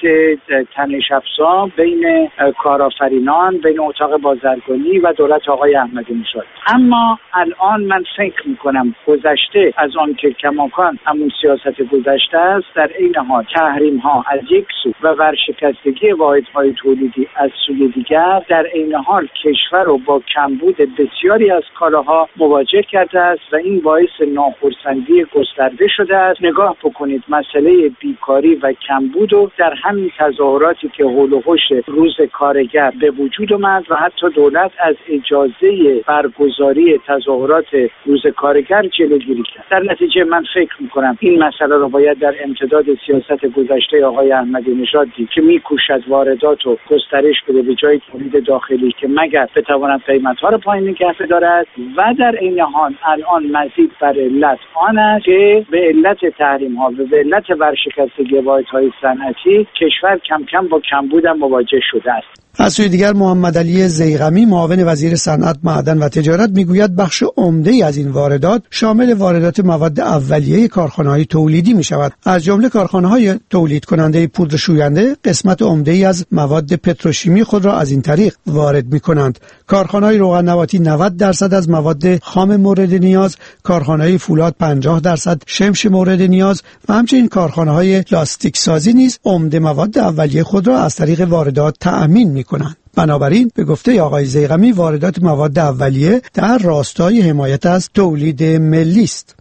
تنش افزا بین کارآفرینان، بین اتاق بازرگانی و دولت آقای احمدی نژاد. اما الان من فکر میکنم گذشته از آن که کماکان همون سیاست گذشته است، در عین حال تحریم ها از یک سو و ورشکستگی واحدهای تولیدی از سوی دیگر، در عین حال کشور رو با کمبود بسیاری از کالاها مواجه کرده است و این باعث ناخرسندی گسترده شده است. نگاه بکنید مسئله بیکاری و کمبود رو در همین تظاهراتی که حول و حوش روز کارگر به وجود اومد و حتی دولت از اجازه برگزاری تظاهرات روز کارگر جلوگیری کرد. در نتیجه من فکر میکنم این مسئله رو باید در امتداد سیاست گذشته آقای احمدی نژاد دید که میکوشد واردات رو گسترش بده به جای تولید داخلی که مگر بتواند قیمت‌ها رو پایین نگه بدارد و در عین حال الان مزید بر علت آن است که به علت تحریم‌ها و به علت ورشکستگی واحدهای صنعتی کشور کم کم با کمبود مواجه شده است. از سوی دیگر محمد علی ضیغمی معاون وزیر صنعت، معدن و تجارت میگوید بخش عمده‌ای از این واردات شامل واردات مواد اولیه کارخانه‌های تولیدی می‌شود. از جمله کارخانه‌های تولید کننده پودر شوینده قسمت عمده‌ای از مواد پتروشیمی خود را از این طریق وارد می‌کنند. کارخانه‌های روغن نباتی 90% از مواد خام مورد نیاز، کارخانه‌های فولاد 50%، شمش مورد نیاز و همچنین کارخانه‌های لاستیک سازی نیز عمده مواد اولیه خود را از طریق واردات تأمین می‌کنند. بنابراین به گفته آقای ضیغمی واردات مواد اولیه در راستای حمایت از تولید ملی است.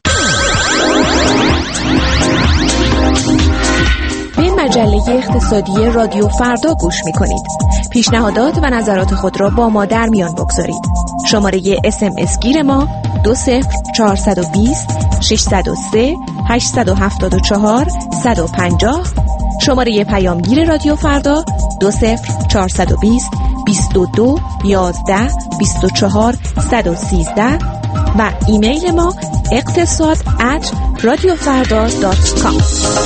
به مجله اقتصادی رادیو فردا گوش می‌کنید. پیشنهادات و نظرات خود را با ما در میان بگذارید. شماره SMS گیر ما 20420 603 874 150. شماره پیامگیر رادیو فردا 20420 22 11 24 113 و ایمیل ما اقتصاد@radiofarda.com.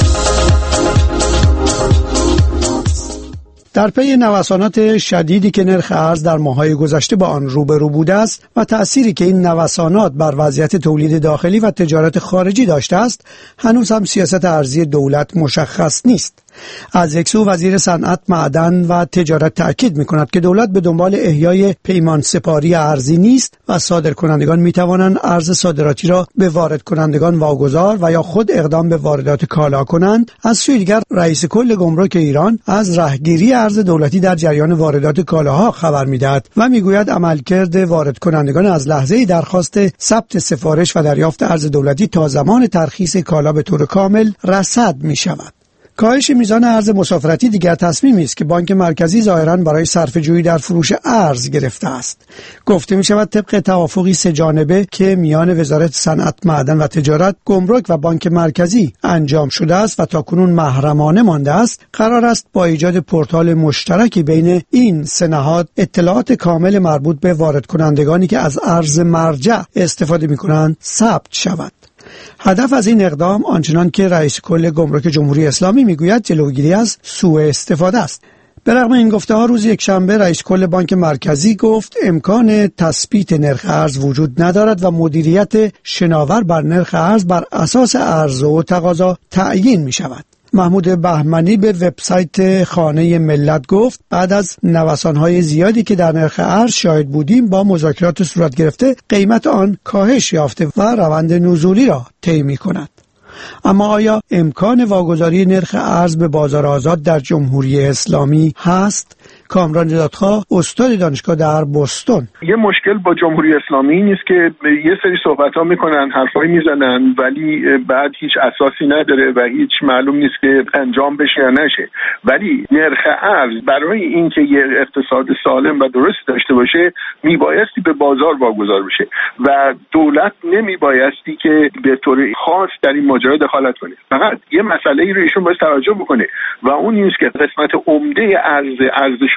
در پی نوسانات شدیدی که نرخ ارز در ماه‌های گذشته با آن روبرو بوده است و تأثیری که این نوسانات بر وضعیت تولید داخلی و تجارت خارجی داشته است، هنوز هم سیاست ارزی دولت مشخص نیست. از یک سو وزیر صنعت، معدن و تجارت تأکید می‌کند که دولت به دنبال احیای پیمان سپاری ارزی نیست و صادرکنندگان می‌توانند ارز صادراتی را به وارد کنندگان واگذار و یا خود اقدام به واردات کالا کنند. از سوی دیگر رئیس کل گمرک ایران از رهگیری ارز دولتی در جریان واردات کالاها خبر می‌دهد و می‌گوید عملکرد وارد کنندگان از لحظه درخواست ثبت سفارش و دریافت ارز دولتی تا زمان ترخیص کالا به طور کامل رصد می‌شود. کاهش میزان ارز مسافرتی دیگر تصمیمی است که بانک مرکزی ظاهراً برای صرفه‌جویی در فروش ارز گرفته است. گفته می شود طبق توافقی سه جانبه که میان وزارت صنعت، معدن و تجارت، گمرک و بانک مرکزی انجام شده است و تاکنون محرمانه مانده است، قرار است با ایجاد پورتال مشترکی بین این سه نهاد اطلاعات کامل مربوط به وارد کنندگانی که از ارز مرجع استفاده می‌کنند ثبت شود. هدف از این اقدام آنچنان که رئیس کل گمرک جمهوری اسلامی میگوید جلوگیری از سوء استفاده است. به رغم این گفته ها روز یکشنبه رئیس کل بانک مرکزی گفت امکان تثبیت نرخ ارز وجود ندارد و مدیریت شناور بر نرخ ارز بر اساس عرضه و تقاضا تعیین می شود. محمود بهمنی به وبسایت خانه ملت گفت بعد از نوسان‌های زیادی که در نرخ ارز شاهد بودیم با مذاکرات صورت گرفته قیمت آن کاهش یافته و روند نزولی را طی می‌کند. اما آیا امکان واگذاری نرخ ارز به بازار آزاد در جمهوری اسلامی هست؟ کامران جدادخواه، استاد دانشگاه در بوستون: یه مشکل با جمهوری اسلامی این نیست که یه سری صحبت‌ها میکنن، حرفایی میزنن، ولی بعد هیچ اساسی نداره و هیچ معلوم نیست که انجام بشه یا نشه. ولی نرخ ارز برای اینکه یه اقتصاد سالم و درست داشته باشه میبایستی به بازار واگذار بشه و دولت نمیبایستی که به طور خاص در این ماجرا دخالت کنه. فقط یه مسئله ای رو ایشون باید توجه بکنه و اون نیست که قسمت عمده ارز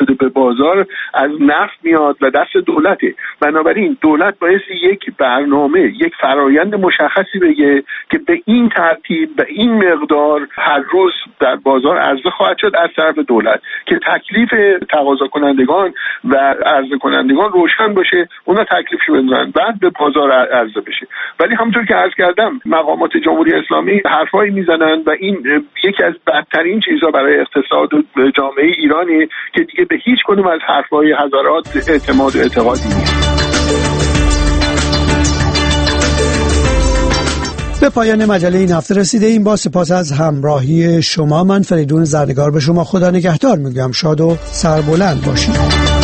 شده به بازار از نفت میاد و دست دولته. بنابراین دولت بایستی یک برنامه، یک فرایند مشخصی بگه که به این ترتیب به این مقدار هر روز در بازار عرضه خواهد شد از طرف دولت که تکلیف تقاضا کنندگان و عرضه کنندگان روشن باشه، اونا تکلیفشو بدونن بعد به بازار عرضه بشه. ولی همونطور که عرض کردم مقامات جمهوری اسلامی حرفایی میزنن و این یکی از بدترین چیزا برای اقتصاد و جامعه ایرانی که دیگه به هیچ کدوم از حرفای حضرات اعتماد و اعتقادی نیست. به پایان مجله این هفته رسیده این. با سپاس از همراهی شما، من فریدون زرنگار به شما خدا نگهدار میگم. شاد و سربلند باشید.